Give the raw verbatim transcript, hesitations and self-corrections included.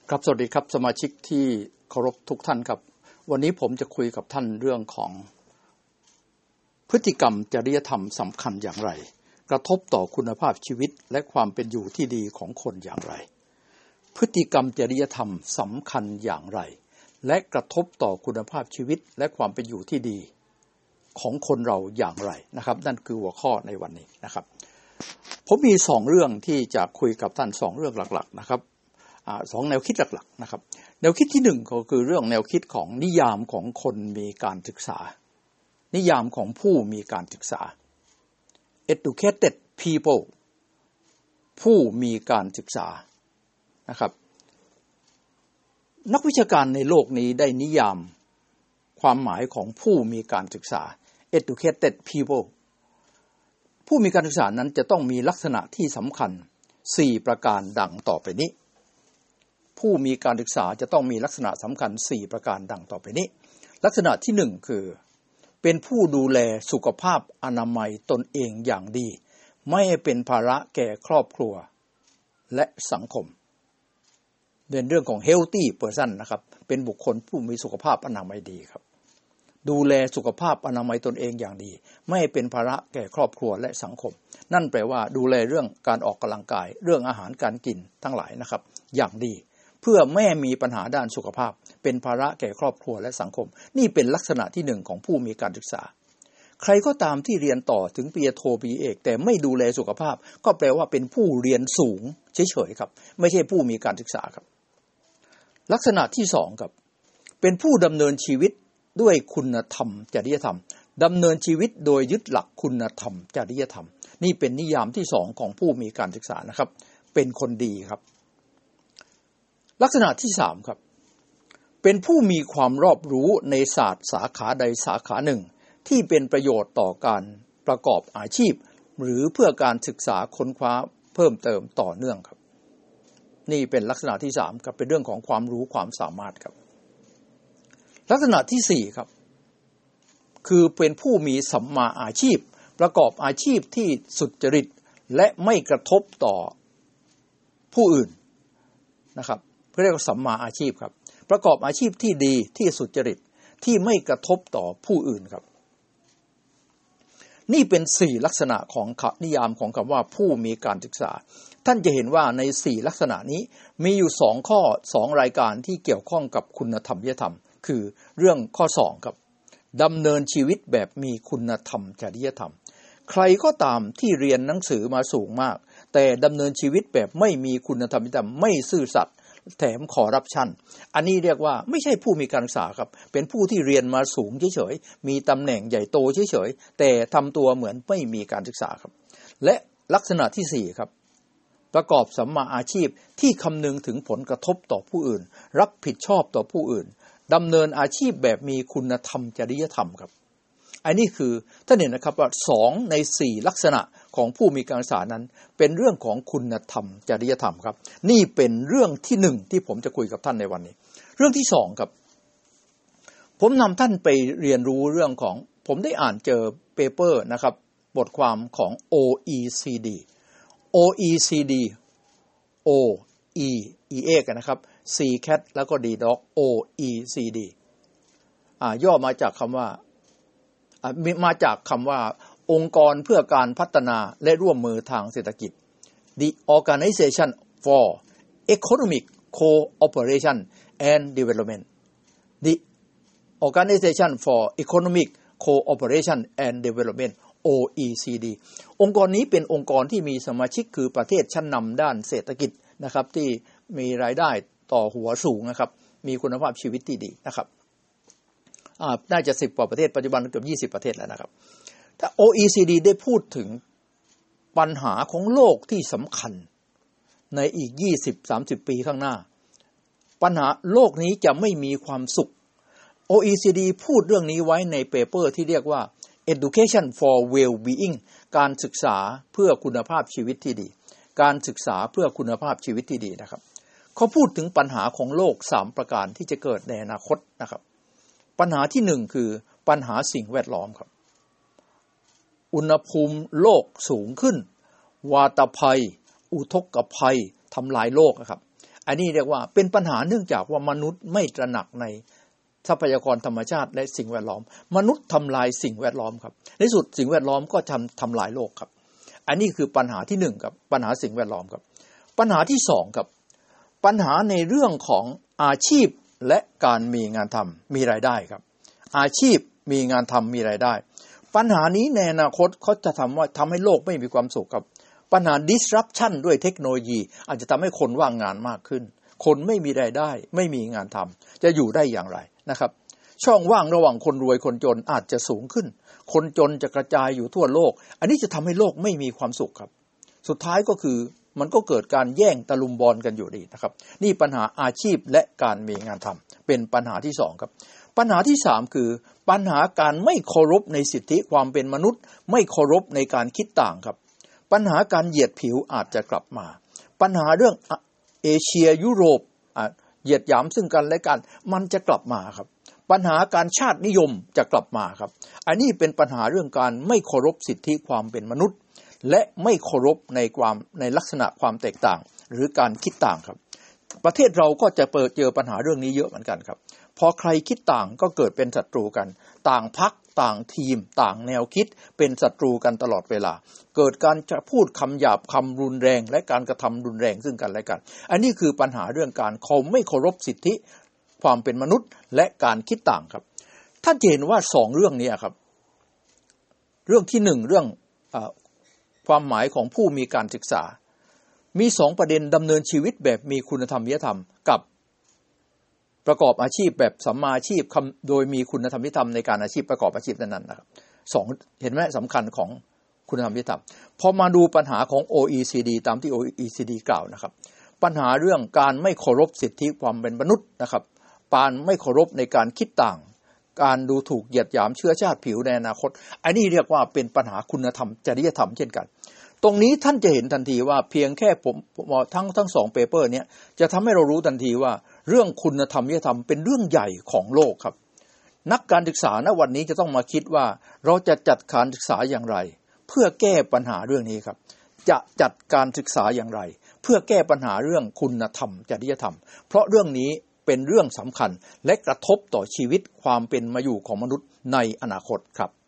ครับสวัสดีครับสมาชิกที่เคารพทุกท่านครับวันนี้ผมจะคุยกับท่านเรื่องของพฤติกรรมจริยธรรมสำคัญอย่างไรกระทบต่อคุณภาพชีวิตและความเป็นอยู่ที่ดีของคนอย่างไรพฤติกรรมจริยธรรมสำคัญอย่างไรและกระทบต่อคุณภาพชีวิตและความเป็นอยู่ที่ดีของคนเราอย่างไรนะครับนั่นคือหัวข้อในวันนี้นะครับผมมีสองเรื่องที่จะคุยกับท่านสองเรื่องหลักๆนะครับสองแนวคิดหลักๆนะครับแนวคิดที่หนึ่งก็คือเรื่องแนวคิดของนิยามของคนมีการศึกษานิยามของผู้มีการศึกษา educated people ผู้มีการศึกษานะครับนักวิชาการในโลกนี้ได้นิยามความหมายของผู้มีการศึกษา educated people ผู้มีการศึกษานั้นจะต้องมีลักษณะที่สำคัญสี่ประการดังต่อไปนี้ผู้มีการศึกษาจะต้องมีลักษณะสำคัญสี่ประการดังต่อไปนี้ลักษณะที่หนึ่งคือเป็นผู้ดูแลสุขภาพอนามัยตนเองอย่างดีไม่เป็นภาระแก่ครอบครัวและสังคมเป็นเรื่องของ healthy person นะครับเป็นบุคคลผู้มีสุขภาพอนามัยดีครับดูแลสุขภาพอนามัยตนเองอย่างดีไม่เป็นภาระแก่ครอบครัวและสังคมนั่นแปลว่าดูแลเรื่องการออกกำลังกายเรื่องอาหารการกินทั้งหลายนะครับอย่างดีเพื่อไม่มีปัญหาด้านสุขภาพเป็นภาระแก่ครอบครัวและสังคมนี่เป็นลักษณะที่หนึ่งของผู้มีการศึกษาใครก็ตามที่เรียนต่อถึงปริญญาโทปริญญาเอกแต่ไม่ดูแลสุขภาพก็แปลว่าเป็นผู้เรียนสูงเฉยๆครับไม่ใช่ผู้มีการศึกษาครับลักษณะที่สองครับเป็นผู้ดำเนินชีวิตด้วยคุณธรรมจริยธรรมดำเนินชีวิตโดยยึดหลักคุณธรรมจริยธรรมนี่เป็นนิยามที่สองของผู้มีการศึกษานะครับเป็นคนดีครับลักษณะที่สามครับเป็นผู้มีความรอบรู้ในศาสตร์สาขาใดสาขาหนึ่งที่เป็นประโยชน์ต่อการประกอบอาชีพหรือเพื่อการศึกษาค้นคว้าเพิ่มเติมต่อเนื่องครับนี่เป็นลักษณะที่สามครับเป็นเรื่องของความรู้ความสามารถครับลักษณะที่สี่ครับคือเป็นผู้มีสัมมาอาชีพประกอบอาชีพที่สุจริตและไม่กระทบต่อผู้อื่นนะครับเรียกว่าสัมมาอาชีพครับประกอบอาชีพที่ดีที่สุจริตที่ไม่กระทบต่อผู้อื่นครับนี่เป็นสี่ลักษณะของนิยามของคำว่าผู้มีการศึกษาท่านจะเห็นว่าในสี่ลักษณะนี้มีอยู่สองข้อสองรายการที่เกี่ยวข้องกับคุณธรรมจริยธรรมคือเรื่องข้อสองครับดำเนินชีวิตแบบมีคุณธรรมจริยธรรมใครก็ตามที่เรียนหนังสือมาสูงมากแต่ดำเนินชีวิตแบบไม่มีคุณธรรมจริยธรรมไม่ซื่อสัตย์แถมคอร์รัปชันอันนี้เรียกว่าไม่ใช่ผู้มีการศึกษาครับเป็นผู้ที่เรียนมาสูงเฉยๆมีตำแหน่งใหญ่โตเฉยๆแต่ทำตัวเหมือนไม่มีการศึกษาครับและลักษณะที่สี่ครับประกอบสัมมาอาชีพที่คำนึงถึงผลกระทบต่อผู้อื่นรับผิดชอบต่อผู้อื่นดำเนินอาชีพแบบมีคุณธรรมจริยธรรมครับอันนี้คือท่านเห็นนะครับว่าสองในสี่ลักษณะของผู้มีการศึกษานั้นเป็นเรื่องของคุณธรรมจริยธรรมครับนี่เป็นเรื่องที่หนึ่งที่ผมจะคุยกับท่านในวันนี้เรื่องที่สองครับผมนำท่านไปเรียนรู้เรื่องของผมได้อ่านเจอเปเปอร์นะครับบทความของ โอ อี ซี ดี โอ อี ซี ดี O E E กันนะครับ C cat แล้วก็ D dog O E C D อ่าย่อมาจากคำว่ามาจากคำว่าองค์กรเพื่อการพัฒนาและร่วมมือทางเศรษฐกิจ The Organization for Economic Cooperation and Development The Organization for Economic Cooperation and Development โอ อี ซี ดี องค์กรนี้เป็นองค์กรที่มีสมาชิกคือประเทศชั้นนำด้านเศรษฐกิจนะครับที่มีรายได้ต่อหัวสูงนะครับมีคุณภาพชีวิตที่ดีนะครับอ่าน่าจะสิบกว่าประเทศปัจจุบันเกือบยี่สิบประเทศแล้วนะครับถ้า โอ อี ซี ดี ได้พูดถึงปัญหาของโลกที่สำคัญในอีก ยี่สิบถึงสามสิบ ปีข้างหน้าปัญหาโลกนี้จะไม่มีความสุข โอ อี ซี ดี พูดเรื่องนี้ไว้ในเปเปอร์ที่เรียกว่า Education for Well-being การศึกษาเพื่อคุณภาพชีวิตที่ดีการศึกษาเพื่อคุณภาพชีวิตที่ดีนะครับเขาพูดถึงปัญหาของโลกสามประการที่จะเกิดในอนาคตนะครับปัญหาที่หนึ่งคือปัญหาสิ่งแวดล้อมครับอุณหภูมิโลกสูงขึ้นวาตภัยอุทกภัยทำลายโลกนะครับอันนี้เรียกว่าเป็นปัญหาเนื่องจากว่ามนุษย์ไม่ตระหนักในทรัพยากรธรรมชาติและสิ่งแวดล้อมมนุษย์ทำลายสิ่งแวดล้อมครับในสุดสิ่งแวดล้อมก็ทำทำลายโลกครับอันนี้คือปัญหาที่หนึ่งครับปัญหาสิ่งแวดล้อมครับปัญหาที่สองครับปัญหาในเรื่องของอาชีพและการมีงานทำมีรายได้ครับอาชีพมีงานทำมีรายได้ปัญหานี้ในอนาคตเขาจะทำว่าทำให้โลกไม่มีความสุขครับปัญหา disruption ด้วยเทคโนโลยีอาจจะทำให้คนว่างงานมากขึ้นคนไม่มีรายได้ไม่มีงานทำจะอยู่ได้อย่างไรนะครับช่องว่างระหว่างคนรวยคนจนอาจจะสูงขึ้นคนจนจะกระจายอยู่ทั่วโลกอันนี้จะทำให้โลกไม่มีความสุขครับสุดท้ายก็คือมันก็เกิดการแย่งตะลุมบอลกันอยู่ดีนะครับนี่ปัญหาอาชีพและการมีงานทำเป็นปัญหาที่สองครับปัญหาที่สามคือปัญหาการไม่เคารพในสิทธิความเป็นมนุษย์ไม่เคารพในการคิดต่างครับปัญหาการเหยียดผิวอาจจะกลับมาปัญหาเรื่องเอเชียยุโรปเหยียดหยามซึ่งกันและกันมันจะกลับมาครับปัญหาการชาตินิยมจะกลับมาครับอันนี้เป็นปัญหาเรื่องการไม่เคารพสิทธิความเป็นมนุษย์และไม่เคารพในความในลักษณะความแตกต่างหรือการคิดต่างครับประเทศเราก็จะเจอปัญหาเรื่องนี้เยอะเหมือนกันครับพอใครคิดต่างก็เกิดเป็นศัตรูกันต่างพรรคต่างทีมต่างแนวคิดเป็นศัตรูกันตลอดเวลาเกิดการจะพูดคำหยาบคำรุนแรงและการกระทำรุนแรงซึ่งกันและกันอันนี้คือปัญหาเรื่องการเขาไม่เคารพสิทธิความเป็นมนุษย์และการคิดต่างครับท่านจะเห็นว่าสองเรื่องนี้ครับเรื่องที่หนึ่งเรื่องเอ่อความหมายของผู้มีการศึกษามีสองประเด็นดำเนินชีวิตแบบมีคุณธรรมจริยธรรมกับประกอบอาชีพแบบสัมมาอาชีพโดยมีคุณธรรมจริยธรรมในการอาชีพประกอบอาชีพนั้นๆนะครับสองเห็นไหมสำคัญของคุณธรรมจริยธรรมพอมาดูปัญหาของ โอ อี ซี ดี ตามที่ โอ อี ซี ดี กล่าวนะครับปัญหาเรื่องการไม่เคารพสิทธิความเป็นมนุษย์นะครับการไม่เคารพในการคิดต่างการดูถูกเหยียดหยามเชื้อชาติผิวในอนาคตอันนี้เรียกว่าเป็นปัญหาคุณธรรมจริยธรรมเช่นกันตรงนี้ท่านจะเห็นทันทีว่าเพียงแค่ผมทั้งทั้งสองเปเปอร์เนี้ยจะทำให้เรารู้ทันทีว่าเรื่องคุณธรรมจริยธรรมเป็นเรื่องใหญ่ของโลกครับนักการศึกษาณวันนี้จะต้องมาคิดว่าเราจะจัดการศึกษาอย่างไรเพื่อแก้ปัญหาเรื่องนี้ครับจะจัดการศึกษาอย่างไรเพื่อแก้ปัญหาเรื่องคุณธรรมจริยธรรมเพราะเรื่องนี้เป็นเรื่องสำคัญและกระทบต่อชีวิตความเป็นมาอยู่ของมนุษย์ในอนาคตครับ